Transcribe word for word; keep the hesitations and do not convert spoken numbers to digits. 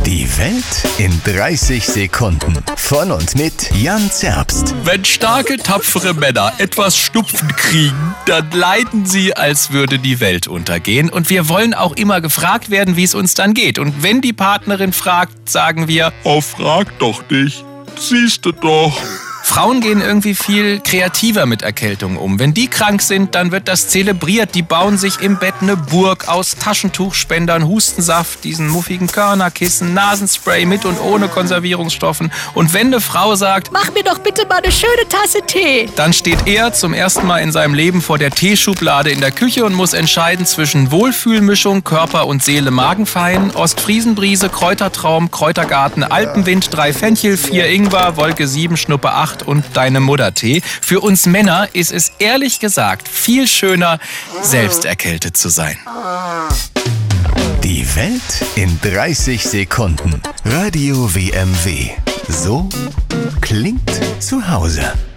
Die Welt in dreißig Sekunden. Von und mit Jan Zerbst. Wenn starke, tapfere Männer etwas Schnupfen kriegen, dann leiden sie, als würde die Welt untergehen. Und wir wollen auch immer gefragt werden, wie es uns dann geht. Und wenn die Partnerin fragt, sagen wir, oh, frag doch nicht. Siehst du doch. Frauen gehen irgendwie viel kreativer mit Erkältungen um. Wenn die krank sind, dann wird das zelebriert. Die bauen sich im Bett eine Burg aus Taschentuchspendern, Hustensaft, diesen muffigen Körnerkissen, Nasenspray mit und ohne Konservierungsstoffen. Und wenn eine Frau sagt, mach mir doch bitte mal eine schöne Tasse Tee, dann steht er zum ersten Mal in seinem Leben vor der Teeschublade in der Küche und muss entscheiden zwischen Wohlfühlmischung, Körper und Seele Magenfein, Ostfriesenbrise, Kräutertraum, Kräutergarten, Alpenwind, drei Fenchel, vier Ingwer, Wolke sieben, Schnuppe acht und deine Muttertee. Für uns Männer ist es ehrlich gesagt viel schöner, selbst erkältet zu sein. Die Welt in dreißig Sekunden. Radio W M W. So klingt zu Hause.